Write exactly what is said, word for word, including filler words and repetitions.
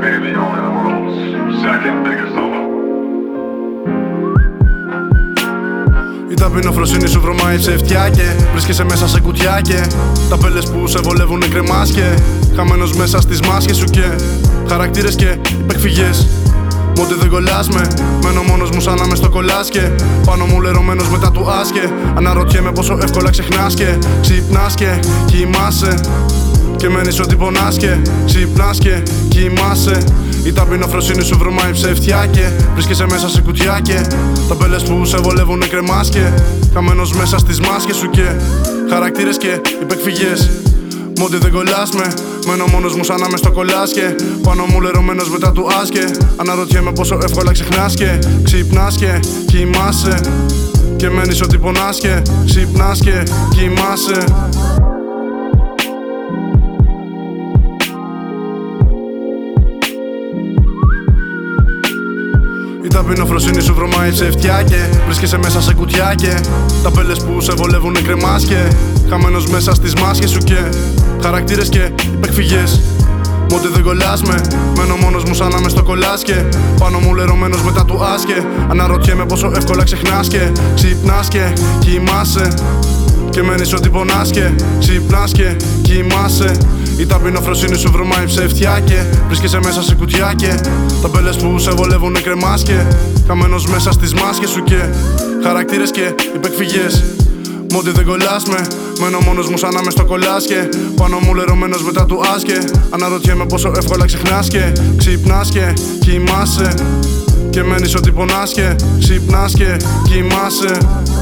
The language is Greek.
maybe only the world's second biggest solo. Η ταπεινοφροσύνη σου βρωμάει ψευτιά και βρίσκεσαι μέσα σε κουτιά και ταπέλες που σε βολεύουνε κρεμάς και χαμένος μέσα στις μάσκες σου και χαρακτήρες και υπεκφυγές. Μ' ό,τι δεν κολλάς με, μένω μόνος μου σαν να μες στο κολλάς και πάνω μου λερωμένος μετά του άσκε. Αναρωτιέμαι πόσο εύκολα ξεχνάς και ξυπνάς και κοιμάσαι και μένεις ότι πονάς και ξυπνάς και κοιμάσαι. Η ταπεινοφροσύνη σου βρωμάει ψευτιά και βρίσκεσαι μέσα σε κουτιά και ταπέλες που σε βολεύουνε κρεμάς και χαμένος μέσα στις μάσκες σου και χαρακτήρες και υπεκφυγές. Μ' ό,τι δεν κολλάς με, μένω μόνος μου σαν να μες στο κολλάς και πάνω μου λερωμένος μετά του άσκε. Αναρωτιέμαι πόσο εύκολα ξεχνάς και ξυπνάς και κοιμάσαι και μένεις ότι πονάς και ξυπνάς και κοιμάσαι. Η ταπεινοφροσύνη σου βρωμάει ψευτιά και βρίσκεσαι μέσα σε κουτιά και ταπέλες που σε βολεύουνε κρεμάς και χαμένος μέσα στις μάσκες σου και χαρακτήρες και υπεκφυγές. Μ' ό,τι δεν κολλάς με, μένω μόνος μου σαν να μες στο κολλάς και πάνω μου λερωμένος μετά του άσκε. Αναρωτιέμαι πόσο εύκολα ξεχνάς και ξυπνάς και κοιμάσαι και μένεις ότι πονάς και ξυπνάς και κοιμάσαι. Η ταπεινοφροσύνη σου βρωμάει ψευτιά και βρίσκεσαι μέσα σε κουτιά και ταπέλες που σε βολεύουνε κρεμάς και χαμένος μέσα στις μάσκες σου και χαρακτήρες και υπεκφυγές. Μ' ό,τι δεν κολλάς με, μένω μόνος μου σαν να μες στο κολλάς και πάνω μου λερωμένος μετά του άσκε. Αναρωτιέμαι πόσο εύκολα ξεχνάς και ξυπνάς και κοιμάσαι και μένεις ότι πονάς και ξυπνάς και κοιμάσαι.